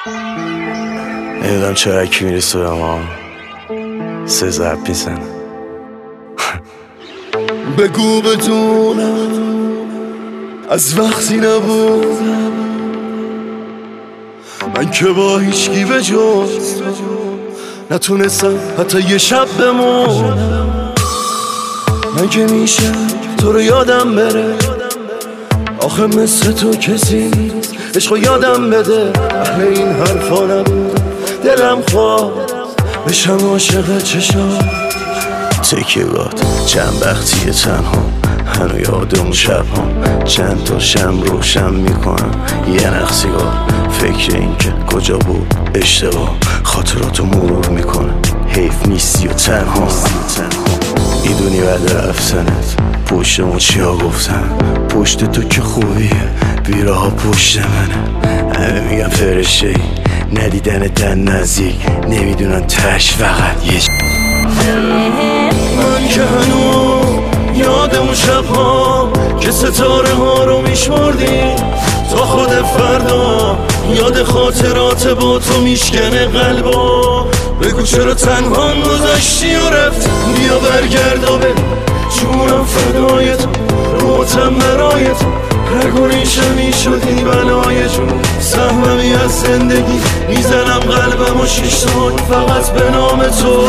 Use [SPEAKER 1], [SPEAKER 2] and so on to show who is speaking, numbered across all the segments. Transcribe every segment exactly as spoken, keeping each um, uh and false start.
[SPEAKER 1] نمیدونم چرا کی میرسه به ما سه ضرب میزنه.
[SPEAKER 2] بگو بدونم از وقتی نبود من که با هیچکی به جز نتونستم حتی یه شب بمونم. من که میشه تو رو یادم بره، آخه مثل تو کسی نیست عشقو یادم بده. اهل این حرفا نبودم، دلم خواست بشم عاشق چشام.
[SPEAKER 1] تکیه‌گات چند وقتیه تنها، هنو یاد اون شب هم چند تا شم روشن میکنم. یه نخ سیگار فکر این که کجا بود اشتباه، خاطراتو مرور میکنم. حیف نیستی و تنها میدونی بعد رفتنت پشت ما چیا گفتن. پشت تو که خوبیه بیراه پشت منه. همه میگن فرشته ای ندیدن دن نزدیک، نمیدونن تش فقط یه
[SPEAKER 2] من که هنو یاد اون شب ها که ستاره ها رو میشمردی تا خود فردا، یاد خاطرات با تو میشکنه قلبا. بگو چرا تنها گذاشتی و رفت، بیا برگرد و به جونم فدای تو، روتم برای تو رگونیشه میشدی بلای جون. سهممی از زندگی میزنم قلبم و شیش تاک فقط به نام تو.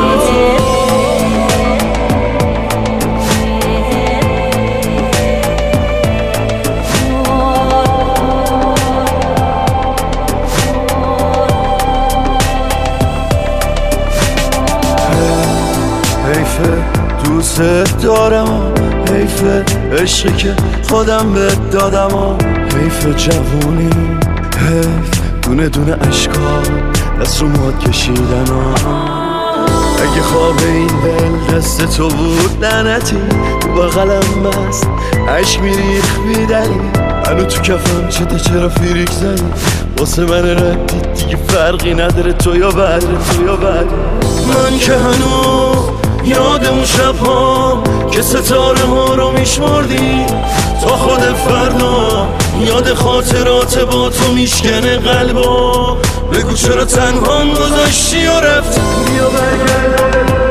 [SPEAKER 2] حیفه دوست دارم، حیفه عشقی که خودم بهت دادم، حیفه جوونی، حیف دونه دونه عشقا دست رو موهات کشیدن. اگه خواب این دل دست تو بود لعنتی، تو بغلم بست عشق میریخ بیدلی. هنو تو کفم چته چرا فیریک زنی، واسه من ردی دیگه فرقی نداره تو یا بعد تو یا بعد. من که هنو یاد اون شب ها که ستاره ها رو میشمردی تا خود فردا، یاد خاطرات با تو میشکنه قلبا. بگو چرا تنها گذاشتی و رفت، بیا برگرد